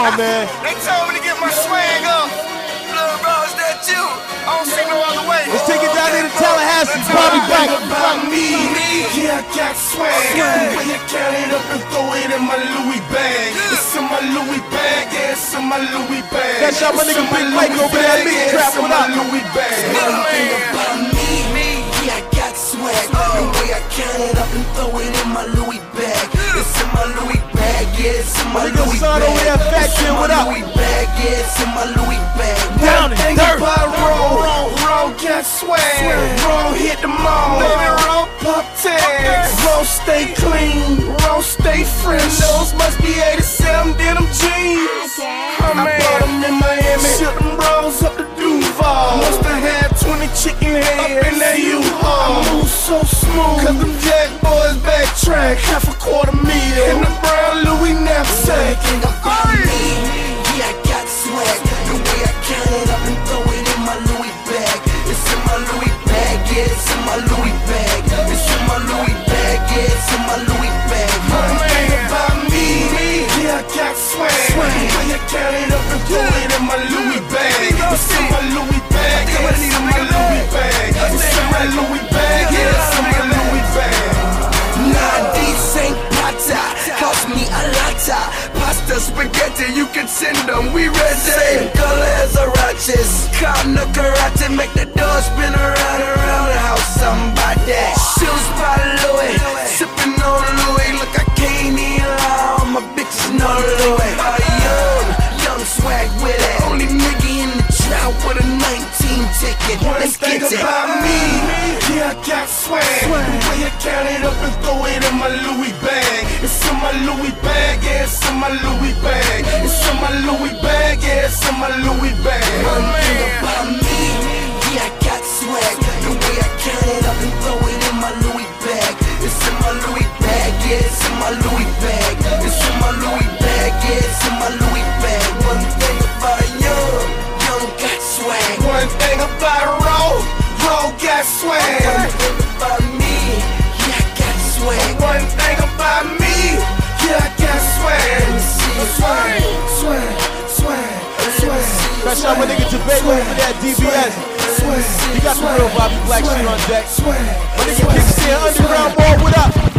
on, man. They told me to get my swag up. Lil Rose, that you. I don't see no other way. Let's take it down here to Tallahassee. Bobby back. About me, yeah, I got swag. When you count it up and throw it in my Louis bag. It's in my Louis bag, yeah, it's in my Louis bag. That's how my nigga Big Mike over there at Meat Trap. What up? Louis bag. One thing about me, yeah, I got swag. The way I count it up and throw it in my Louis bag. It's in my Louis bag, yeah, it's in my Louis bag. Son over there, Fat Kid, what up? Louis bag, yeah, it's in my Louis bag. Down and dirty. Roll got swag. Roll hit the mall. Roll pop tags. Roll stay clean. Roll stay fresh. Those must be 87 denim jeans. I bought them in Miami. Ship them rolls up to Duval. Must have had 20 chicken heads up in that U-Haul. I move so smooth, cause them jack boys backtrack. Half a quarter meal in the brown Louis knapsack. About me, yeah, I got swag. The way I count it up and throw it in my Louis bag. It's in my Louis bag, yeah, it's in my Louis bag. It's in my Louis bag, yeah, it's in my Louis bag. One thing about me, yeah, I got swag. The way I count it up and throw it in my Louis bag. It's in my Louis bag, yeah, it's in my Louis bag. It's in my Louis bag, yeah, it's in my Louis bag. Nah, these ain't pata, cost me a lotta. Pasta, spaghetti, you can send them, we ready. Same color as a righteous. Come no karate, make the door spin around the house. Somebody, shoes by Louis, sipping on Louis. Look, I can't even lie, all my bitches know Louis. Young swag with it. Only nigga in the trap with a 19 ticket. Let's get it. About me, yeah, I got swag. The way I count it up and throw it in my Louis bag. It's in my Louis bag, yeah, it's in my Louis bag. It's in my Louis bag, yeah, it's in my Louis bag. One thing about me, yeah, I got swag. The way I count it up and throw it in my Louis bag. It's in my Louis bag, yeah, it's in my Louis bag. It's in my Louis bag, yeah, it's in my Louis bag. One thing about young got swag. One thing about Roll got swag. One thing about me, yeah, I got swag. One thing about me, yeah, I got swag. Swag. Fresh out my nigga Tobago over there at DBS. You got the real Bobby Black shit on deck. My nigga Kickstand Underground Ball, what up?